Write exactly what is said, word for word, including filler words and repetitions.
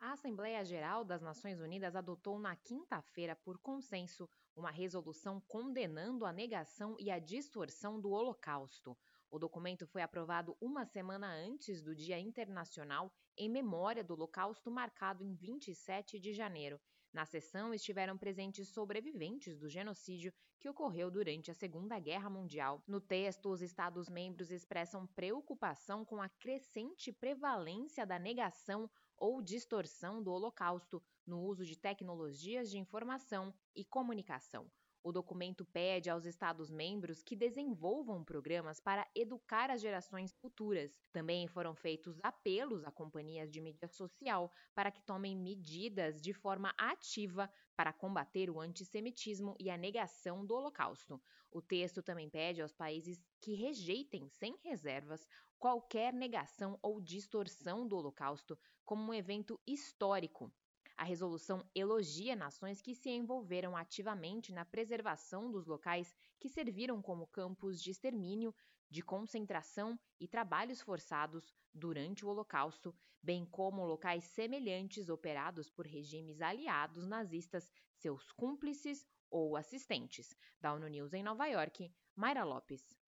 A Assembleia Geral das Nações Unidas adotou na quinta-feira, por consenso, uma resolução condenando a negação e a distorção do Holocausto. O documento foi aprovado uma semana antes do Dia Internacional em memória do Holocausto, marcado em vinte e sete de janeiro. Na sessão estiveram presentes sobreviventes do genocídio que ocorreu durante a Segunda Guerra Mundial. No texto, os Estados-membros expressam preocupação com a crescente prevalência da negação ou distorção do Holocausto no uso de tecnologias de informação e comunicação. O documento pede aos Estados-membros que desenvolvam programas para educar as gerações futuras. Também foram feitos apelos a companhias de mídia social para que tomem medidas de forma ativa para combater o antissemitismo e a negação do Holocausto. O texto também pede aos países que rejeitem sem reservas qualquer negação ou distorção do Holocausto como um evento histórico. A resolução elogia nações que se envolveram ativamente na preservação dos locais que serviram como campos de extermínio, de concentração e trabalhos forçados durante o Holocausto, bem como locais semelhantes operados por regimes aliados nazistas, seus cúmplices ou assistentes. Da ONU News em Nova York, Mayra Lopes.